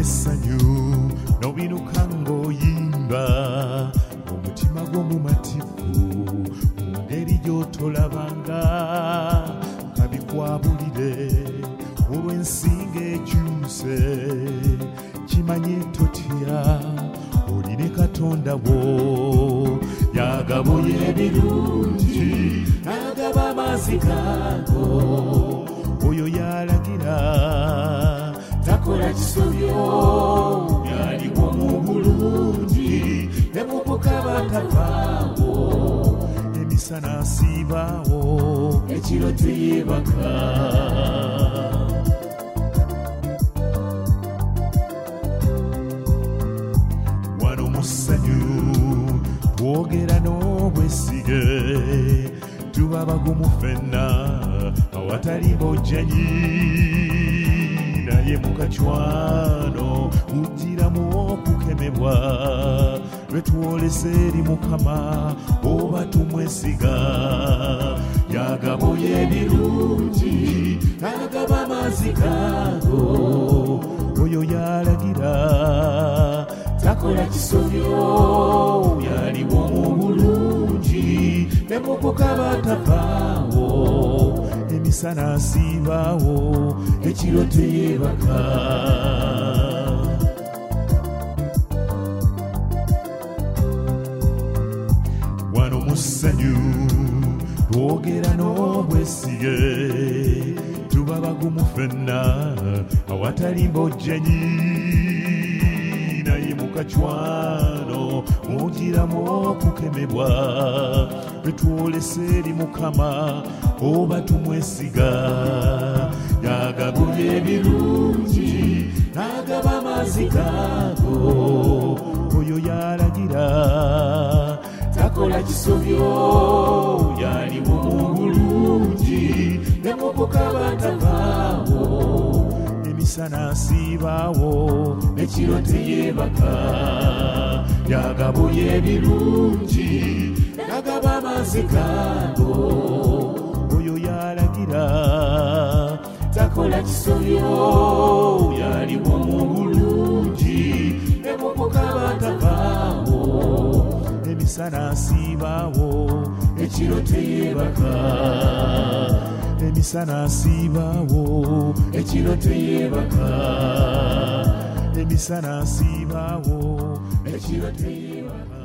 n'essanyu n'obinuka ng'oyimba omutima gw'omumativu mu ngeri gy'otolabanga kabikwabulire olw'ensinga ekyuse kimanye totya oli ne Katonda wo yagaboye ebirungi n'agaba amazzi gaago oyo yalagira takola kisobyo yaliwo mu bulungi ne mu bukaba tavaawo emisana asiibaawo ekiro teyeebaka wano mu ssanyu twogera n'obwesige tuba bagumu ffenna awatali bojjanyi naye mu kacwano mugiramu okukemebwa lwe twolesa eri Mukama oba tumwesiga yagaboye ebirungi n'agaba amazzi gaago oyo yalagira takola kisobyo yaliwo mu bulungi ne mu kukaba tavaawo emisana asiibaawo ekiro teyeebaka wano mu ssanyu twogera n'obwesige tuba bagumu ffenna awatali mbojjanyi naye mu kacwano mugiramu okukemebwa lwe twolesa eri Mukama oba tumwesiga yagaboye ebirungi n'agaba amazzi gaago oyo yalagira takola kisobyo yaliwo mu bulungi ne mu kukaba tavaawo emisana asiibaawo ekiro teyeebaka yagaboye ebirungi n'agaba amazzi gaago oyo yalagira takola kisobyo yaliwo mu bulungi ne mu kukaba tavaawo emisana asiibaawo ekiro teyeebaka emisana asiibaawo ekiro teyeebaka emisana asiibaawo ekiro teyeebaka